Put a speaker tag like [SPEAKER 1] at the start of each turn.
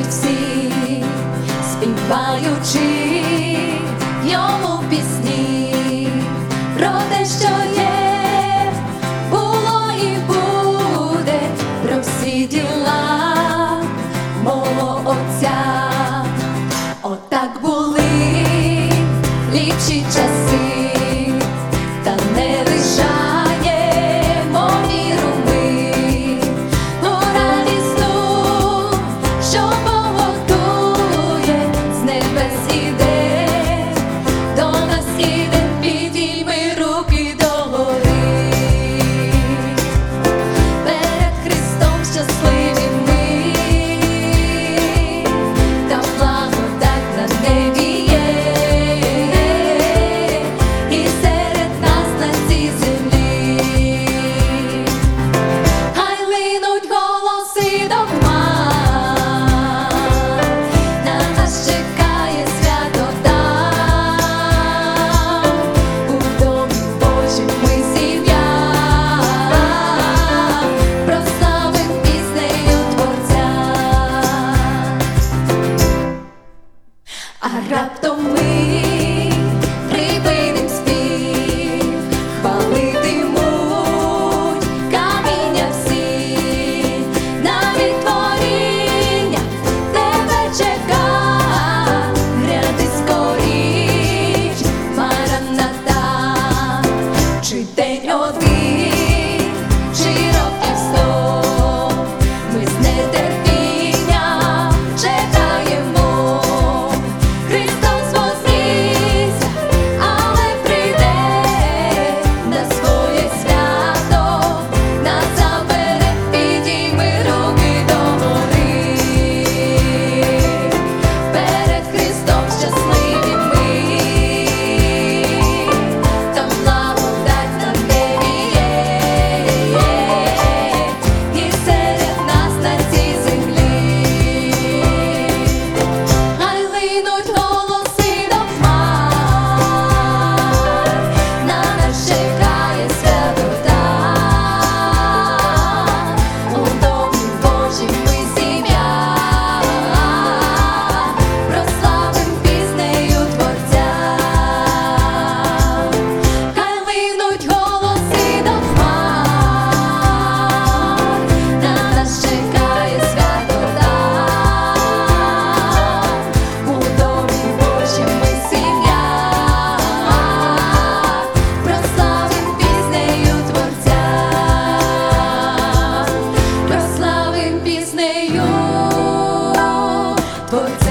[SPEAKER 1] кличуть всі, співаючи йому пісні про те, що є, було і буде, про всі діла мого Отця. Отак були ліпші часи, та не лишаємо віру ми у радісну, що поготує, з небес іде, до нас іде, підійми руки догори. Перед Христом щасливі ми, та благодать на небі є, і серед нас на цій землі. Хай линуть голоси до хмар, на нас чекає свято там, у домі Божім ми сім'я, прославим піснею Творця. А раптом ми припиним спів, хвалитимуть каміння всі, навіть творіння тебе чека, гряди скоріч, Мараната. Чи день один, чи років 100, ми з нетерпінням чекаємо. Христос воскресся, але прийде на своє свято, нас забере, підійми руки догори. Перед Христом щасливі ми, там благодать на небі є, і серед нас на цій землі. Хай линуть голоси до хмар, на нас чекає свято там, у домі Божім ми сім'я, прославим піснею Творця. Хай линуть голоси до хмар, на нас чекає свято там, у домі Божім ми сім'я, прославим піснею Творця, прославим піснею Творця.